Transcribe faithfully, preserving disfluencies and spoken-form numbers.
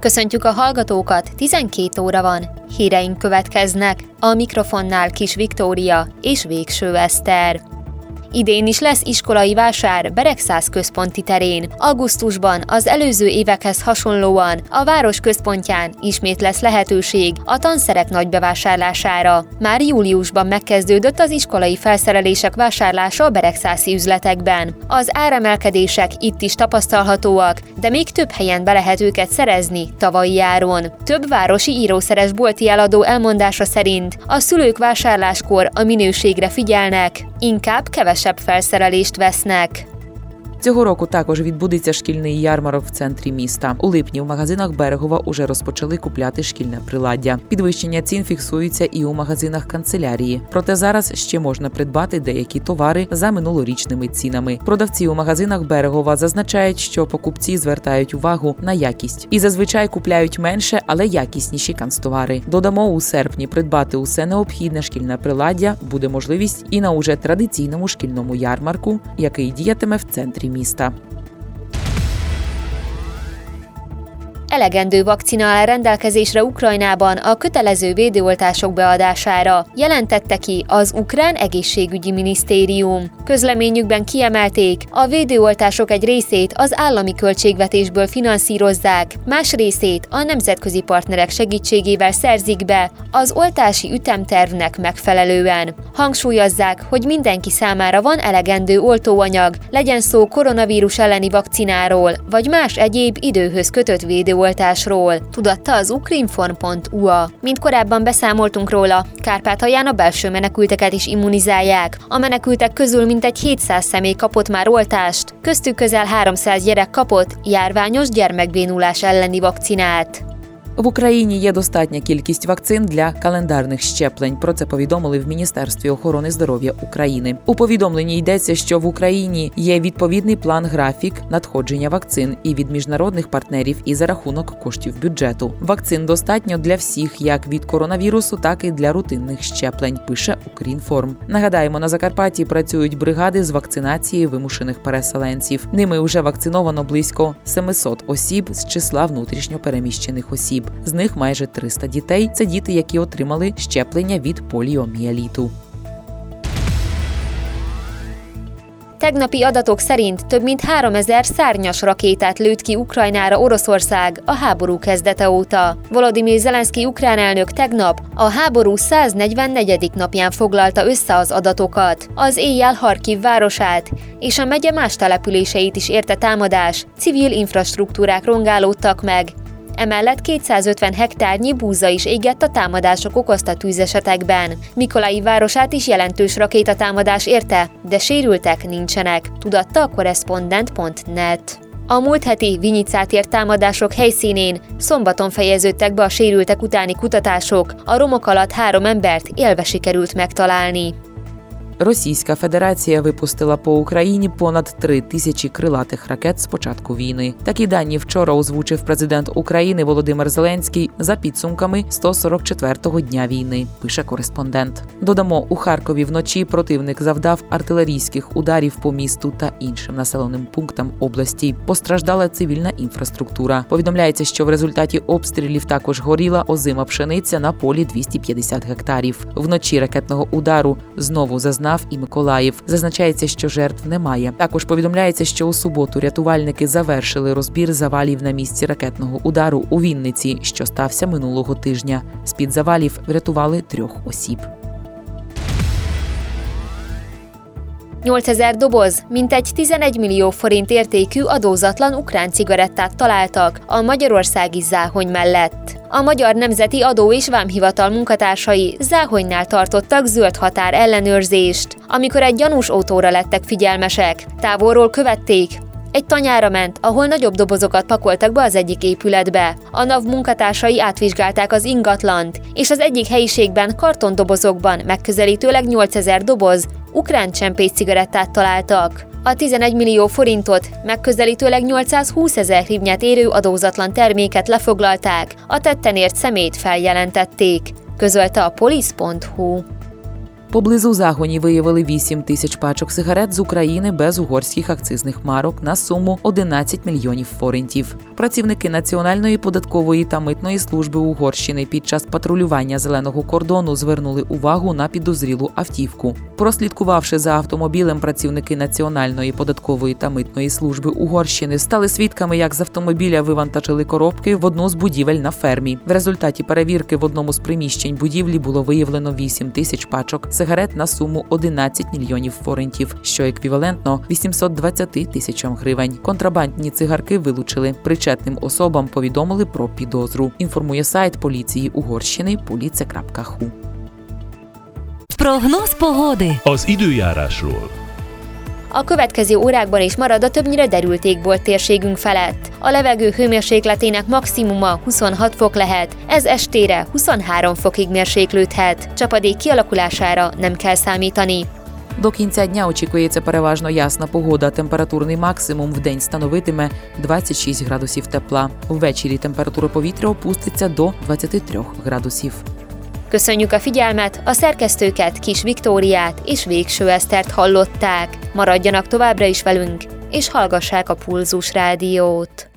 Köszöntjük a hallgatókat, tizenkét óra van, híreink következnek, a mikrofonnál Kis Viktória és Végső Eszter. Idén is lesz iskolai vásár Beregszász központi terén. Augusztusban az előző évekhez hasonlóan a város központján ismét lesz lehetőség a tanszerek nagy bevásárlására. Már júliusban megkezdődött az iskolai felszerelések vásárlása a beregszászi üzletekben. Az áremelkedések itt is tapasztalhatóak, de még több helyen be lehet őket szerezni tavalyi áron. Több városi írószeres bolti eladó elmondása szerint a szülők vásárláskor a minőségre figyelnek, inkább kevesebb felszerelést vesznek. Цього року також відбудеться шкільний ярмарок в центрі міста. У липні в магазинах Берегова уже розпочали купляти шкільне приладдя. Підвищення цін фіксується і у магазинах канцелярії. Проте зараз ще можна придбати деякі товари за минулорічними цінами. Продавці у магазинах Берегова зазначають, що покупці звертають увагу на якість. І зазвичай купляють менше, але якісніші канцтовари. Додамо, у серпні придбати усе необхідне шкільне приладдя буде можливість і на уже традиційному шкільному ярмарку, який діятиме в центрі mista. Elegendő vakcina áll rendelkezésre Ukrajnában a kötelező védőoltások beadására, jelentette ki az ukrán egészségügyi minisztérium. Közleményükben kiemelték, a védőoltások egy részét az állami költségvetésből finanszírozzák, más részét a nemzetközi partnerek segítségével szerzik be az oltási ütemtervnek megfelelően. Hangsúlyozzák, hogy mindenki számára van elegendő oltóanyag, legyen szó koronavírus elleni vakcináról, vagy más egyéb időhöz kötött védőoltásról. oltásról, tudatta az ukrinform pont u a. Mint korábban beszámoltunk róla, Kárpátalján a belső menekülteket is immunizálják. A menekültek közül mintegy hétszáz személy kapott már oltást, köztük közel háromszáz gyerek kapott járványos gyermekbénulás elleni vakcinát. В Україні є достатня кількість вакцин для календарних щеплень. Про це повідомили в Міністерстві охорони здоров'я України. У повідомленні йдеться, що в Україні є відповідний план-графік надходження вакцин і від міжнародних партнерів, і за рахунок коштів бюджету. Вакцин достатньо для всіх, як від коронавірусу, так і для рутинних щеплень, пише Укрінформ. Нагадаємо, на Закарпатті працюють бригади з вакцинації вимушених переселенців. Ними вже вакциновано близько сімсот осіб з числа внутрішньо переміщених осіб. З них майже триста дітей – це діти, які отримали щеплення від поліомієліту. Tegnapi adatok szerint több mint háromezer szárnyas rakétát lőtt ki Ukrajnára Oroszország a háború kezdete óta. Volodymyr Zelenszky ukrán elnök tegnap a háború száznegyvennegyedik napján foglalta össze az adatokat. Az éjjel Harkiv városát és a megye más településeit is érte támadás, civil infrastruktúrák rongálódtak meg. Emellett kétszázötven hektárnyi búza is égett a támadások okozta tűzesetekben. Mikolaiv városát is jelentős rakétatámadás érte, de sérültek nincsenek, tudatta a korrespondent pont net. A múlt heti Vinyicát ért támadások helyszínén szombaton fejeződtek be a sérültek utáni kutatások, a romok alatt három embert élve sikerült megtalálni. Російська Федерація випустила по Україні понад три тисячі крилатих ракет з початку війни. Такі дані вчора озвучив президент України Володимир Зеленський за підсумками сто сорок четвертого дня війни, пише кореспондент. Додамо, у Харкові вночі противник завдав артилерійських ударів по місту та іншим населеним пунктам області. Постраждала цивільна інфраструктура. Повідомляється, що в результаті обстрілів також горіла озима пшениця на полі двісті п'ятдесят гектарів. Вночі ракетного удару знову зазнав і Миколаїв. Зазначається, що жертв немає. Також повідомляється, що у суботу рятувальники завершили розбір завалів на місці ракетного удару у Вінниці, що стався минулого тижня. З-під завалів врятували трьох осіб. nyolcezer doboz, mintegy tizenegy millió forint értékű adózatlan ukrán cigarettát találtak a magyarországi Záhony mellett. A Magyar Nemzeti Adó és Vámhivatal munkatársai Záhonynál tartottak zöld határ ellenőrzést, amikor egy gyanús autóra lettek figyelmesek. Távolról követték. Egy tanyára ment, ahol nagyobb dobozokat pakoltak be az egyik épületbe. A NAV munkatársai átvizsgálták az ingatlant, és az egyik helyiségben kartondobozokban megközelítőleg nyolcezer doboz ukrán csempész cigarettát találtak. A tizenegy millió forintot, megközelítőleg nyolcszázhúszezer hrivnyát érő adózatlan terméket lefoglalták, a tetten ért személyt feljelentették, közölte a police pont hu. Поблизу загоні виявили вісім тисяч пачок сигарет з України без угорських акцизних марок на суму одинадцять мільйонів форинтів. Працівники Національної податкової та митної служби Угорщини під час патрулювання зеленого кордону звернули увагу на підозрілу автівку. Прослідкувавши за автомобілем, працівники Національної податкової та митної служби Угорщини стали свідками, як з автомобіля вивантажили коробки в одну з будівель на фермі. В результаті перевірки в одному з приміщень будівлі було виявлено вісім тисяч пачок сигарет на суму одинадцять мільйонів форинтів, що еквівалентно вісімсот двадцяти тисячам гривень. Контрабандні цигарки вилучили. Причетним особам повідомили про підозру. Інформує сайт поліції Угорщини police крапка ху. Прогноz pogodi. Az időjárásról. A következő órákban is marad a többnyire derült égbolt térségünk felett. A levegő hőmérsékletének maximuma huszonhat fok lehet, ez estére huszonhárom fokig mérséklődhet. Csapadék kialakulására nem kell számítani. До кінця дня очікується переважно ясна погода. Температурний максимум в день становитиме двадцять шість градусів тепла. Ввечері температура повітря опуститься до двадцяти трьох градусів. Köszönjük a figyelmet, a szerkesztőket, Kis Viktóriát és Végső Esztert hallották. Maradjanak továbbra is velünk, és hallgassák a Pulzus Rádiót.